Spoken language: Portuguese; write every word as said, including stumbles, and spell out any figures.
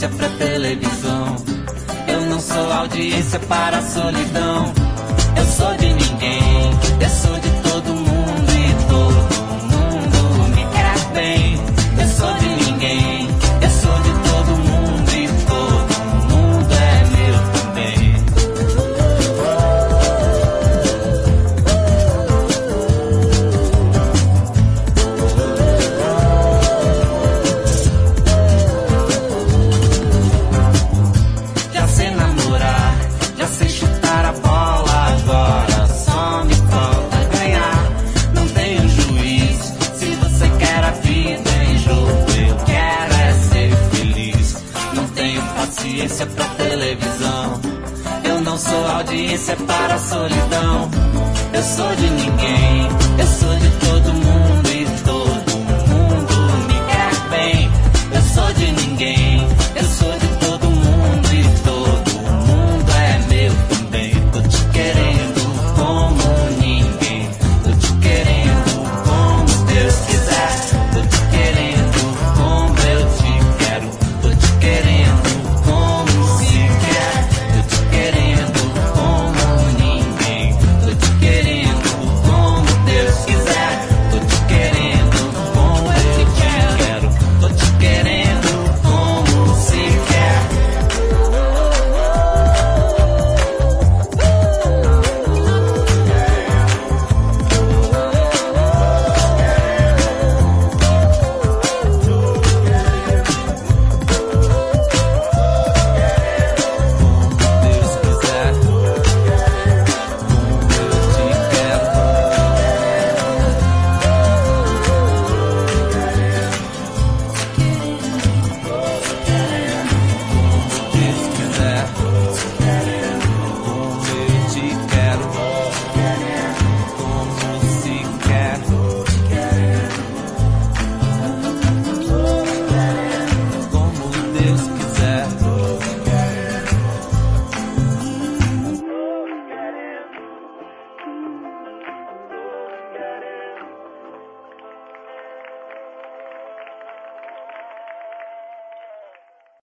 audiência pra televisão. Eu não sou audiência para a solidão. Eu sou de ninguém, eu sou de todo mundo e todo mundo me quer bem. Eu sou de ninguém, eu sou de todo mundo e todo mundo é meu também. Já sei namorar, já sei chutar a bola, agora só me falta ganhar. Não tenho juiz, se você quer a vida em jogo, eu quero é ser feliz. Não tenho paciência pra televisão. Eu não sou audiência para a solidão. Eu sou de ninguém, eu sou de todo mundo e todo mundo me quer bem. Eu sou de ninguém, eu sou de todo mundo e todo mundo é meu também. Tô te querendo como ninguém, tô te querendo como Deus quiser. Tô te querendo como eu te quero, tô te querendo como se quer. Tô te querendo como ninguém, tô te querendo como Deus quiser. Tô te querendo como eu te quero, tô te querendo como se quer. Deus quiser, como eu te quero. Deus quiser, como eu te quero, como se quer. Como Deus quiser.